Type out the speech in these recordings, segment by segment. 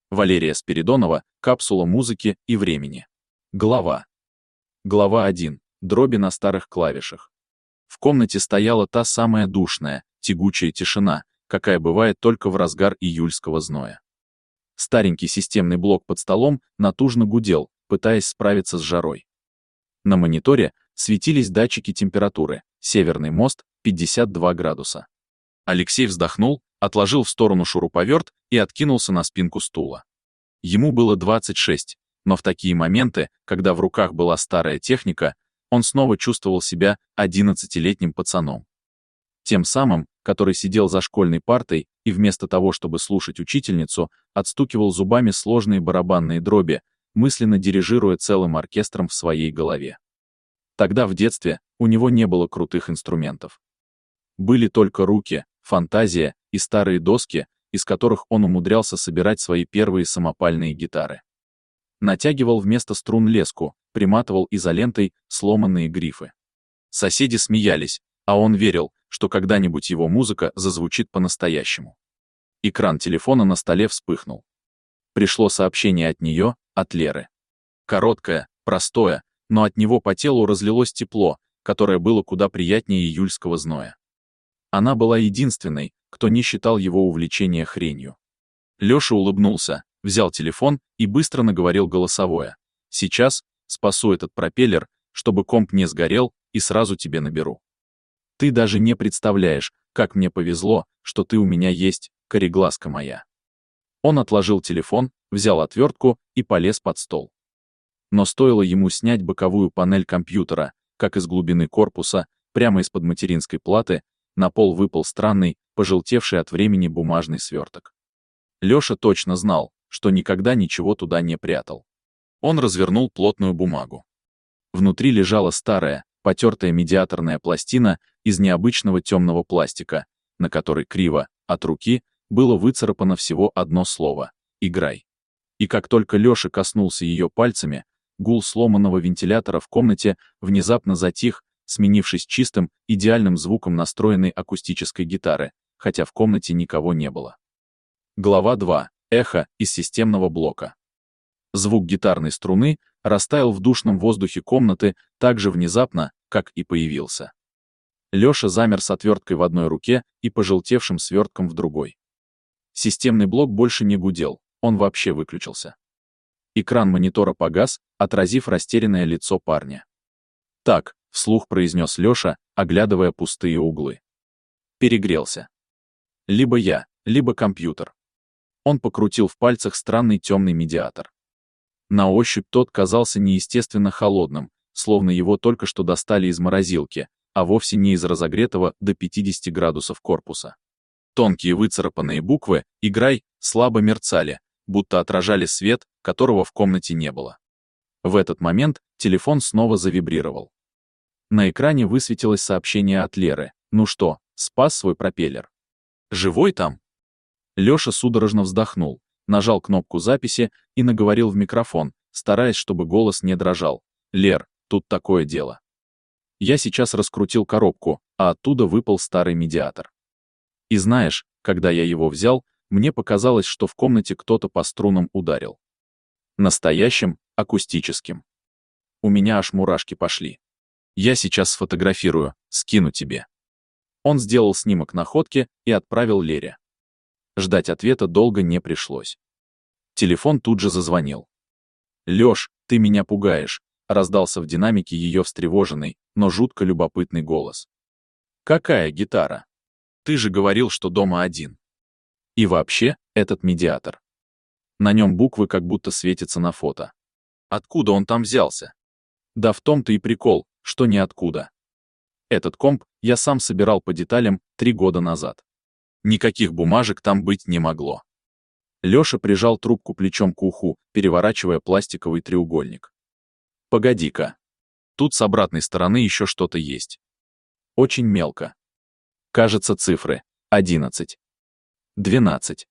Валерия Спиридонова, капсула музыки и времени. Глава 1. Дроби на старых клавишах. В комнате стояла та самая душная, тягучая тишина, какая бывает только в разгар июльского зноя. Старенький системный блок под столом натужно гудел, пытаясь справиться с жарой. На мониторе светились датчики температуры, Северный мост, 52 градуса. Алексей вздохнул, отложил в сторону шуруповерт и откинулся на спинку стула. Ему было 26, но в такие моменты, когда в руках была старая техника, он снова чувствовал себя 11-летним пацаном. Тем самым, который сидел за школьной партой и вместо того, чтобы слушать учительницу, отстукивал зубами сложные барабанные дроби, мысленно дирижируя целым оркестром в своей голове. Тогда в детстве у него не было крутых инструментов. Были только руки, фантазия и старые доски, из которых он умудрялся собирать свои первые самопальные гитары. Натягивал вместо струн леску, приматывал изолентой сломанные грифы. Соседи смеялись, а он верил, что когда-нибудь его музыка зазвучит по-настоящему. Экран телефона на столе вспыхнул. Пришло сообщение от нее, от Леры. Короткое, простое, но от него по телу разлилось тепло, которое было куда приятнее июльского зноя. Она была единственной, кто не считал его увлечения хренью. Лёша улыбнулся, взял телефон и быстро наговорил голосовое. «Сейчас спасу этот пропеллер, чтобы комп не сгорел, и сразу тебе наберу. Ты даже не представляешь, как мне повезло, что ты у меня есть, кореглазка моя». Он отложил телефон, взял отвертку и полез под стол. Но стоило ему снять боковую панель компьютера, как из глубины корпуса, прямо из-под материнской платы, на пол выпал странный, пожелтевший от времени бумажный сверток. Лёша точно знал, что никогда ничего туда не прятал. Он развернул плотную бумагу. Внутри лежала старая, потертая медиаторная пластина из необычного темного пластика, на которой криво, от руки, было выцарапано всего одно слово — «Играй». И как только Лёша коснулся ее пальцами, гул сломанного вентилятора в комнате внезапно затих, сменившись чистым, идеальным звуком настроенной акустической гитары, хотя в комнате никого не было. Глава 2. Эхо из системного блока. Звук гитарной струны растаял в душном воздухе комнаты так же внезапно, как и появился. Лёша замер с отверткой в одной руке и пожелтевшим свертком в другой. Системный блок больше не гудел, он вообще выключился. Экран монитора погас, отразив растерянное лицо парня. «Так», — вслух произнес Лёша, оглядывая пустые углы. «Перегрелся. Либо я, либо компьютер». Он покрутил в пальцах странный темный медиатор. На ощупь тот казался неестественно холодным, словно его только что достали из морозилки, а вовсе не из разогретого до 50 градусов корпуса. Тонкие выцарапанные буквы «Играй» слабо мерцали, будто отражали свет, которого в комнате не было. В этот момент телефон снова завибрировал. На экране высветилось сообщение от Леры. «Ну что, спас свой пропеллер? Живой там?» Лёша судорожно вздохнул, нажал кнопку записи и наговорил в микрофон, стараясь, чтобы голос не дрожал. «Лер, тут такое дело. Я сейчас раскрутил коробку, а оттуда выпал старый медиатор. И знаешь, когда я его взял, мне показалось, что в комнате кто-то по струнам ударил. Настоящим, акустическим. У меня аж мурашки пошли. Я сейчас сфотографирую, скину тебе». Он сделал снимок находки и отправил Лере. Ждать ответа долго не пришлось. Телефон тут же зазвонил. «Лёш, ты меня пугаешь», — раздался в динамике ее встревоженный, но жутко любопытный голос. «Какая гитара? Ты же говорил, что дома один. И вообще, этот медиатор. На нем буквы как будто светятся на фото. Откуда он там взялся?» «Да в том-то и прикол, что ниоткуда. Этот комп я сам собирал по деталям 3 года назад. Никаких бумажек там быть не могло». Лёша прижал трубку плечом к уху, переворачивая пластиковый треугольник. «Погоди-ка. Тут с обратной стороны еще что-то есть. Очень мелко. Кажется, цифры. 11. 12.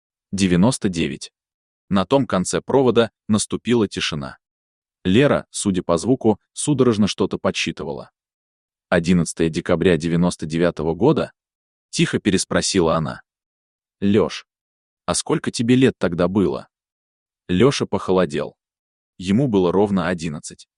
99. На том конце провода наступила тишина. Лера, судя по звуку, судорожно что-то подсчитывала. 11 декабря 99-го года? Тихо переспросила она. «Лёш, а сколько тебе лет тогда было?» Лёша похолодел. Ему было ровно 11.